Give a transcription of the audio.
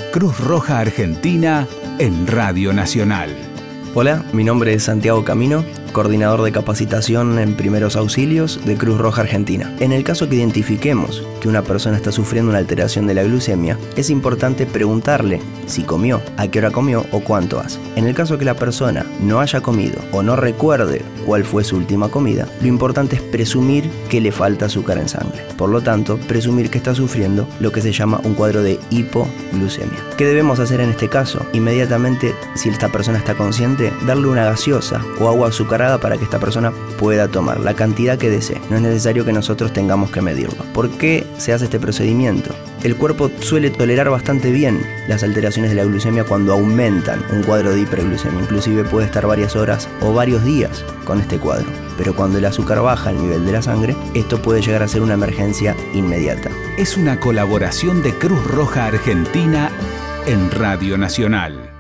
Cruz Roja Argentina en Radio Nacional. Hola, mi nombre es Santiago Camino, coordinador de capacitación en primeros auxilios de Cruz Roja Argentina. En el caso que identifiquemos que una persona está sufriendo una alteración de la glucemia, es importante preguntarle si comió, a qué hora comió o cuánto hace. En el caso que la persona no haya comido o no recuerde cuál fue su última comida, lo importante es presumir que le falta azúcar en sangre. Por lo tanto, presumir que está sufriendo lo que se llama un cuadro de hipoglucemia. ¿Qué debemos hacer en este caso? Inmediatamente, si esta persona está consciente, darle una gaseosa o agua azucarada para que esta persona pueda tomar la cantidad que desee. No es necesario que nosotros tengamos que medirlo. ¿Por qué se hace este procedimiento? El cuerpo suele tolerar bastante bien las alteraciones de la glucemia cuando aumentan un cuadro de hiperglucemia. Inclusive puede estar varias horas o varios días con este cuadro. Pero cuando el azúcar baja al nivel de la sangre, esto puede llegar a ser una emergencia inmediata. Es una colaboración de Cruz Roja Argentina en Radio Nacional.